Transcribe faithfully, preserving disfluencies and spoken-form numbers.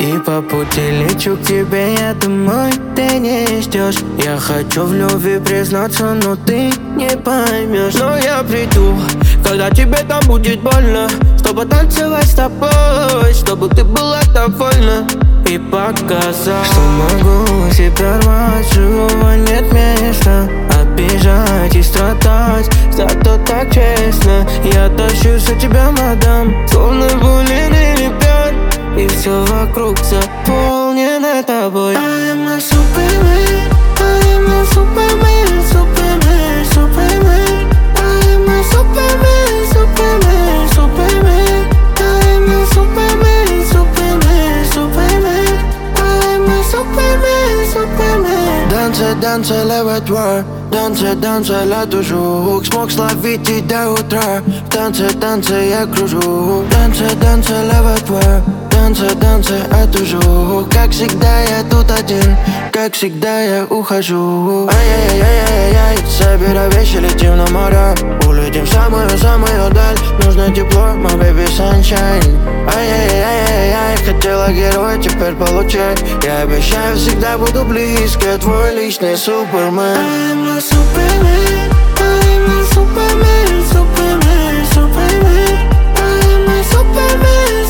И по пути лечу к тебе, я думаю, ты не ждешь. Я хочу в любви признаться, но ты не поймешь. Но я приду, когда тебе там будет больно, чтобы танцевать с тобой, чтобы ты была довольна. И показать, что могу себя рвать, живого нет места. Обижать и страдать, зато так честно. Я тащусь от тебя, мадам, словно булиный ребят. И все вокруг заполнено тобой. I am a Superman, I am a Superman, Superman, Superman. I am a Superman, Superman, Superman. I am a Superman, Superman, Superman. I am a Superman, Superman. Danse, danse, левый Танцы, танцы, лету жук. Смог словить и до утра. В танце, танце я кружу. Танцы, танцы, левый твой. Танцы, танцы, эту жук. Как всегда я тут один, как всегда я ухожу. Ай-яй-яй-яй-яй-яй. Собирай вещи, летим на море. Улетим в самую-самую даль. Нужно тепло, my baby sunshine. Ай-яй-яй-яй-яй. Хотела героя, теперь получай. Я обещаю, всегда буду близко. Твой личный Супермен. I'm a Superman, I'm a Superman, Superman, Superman. I'm a Superman.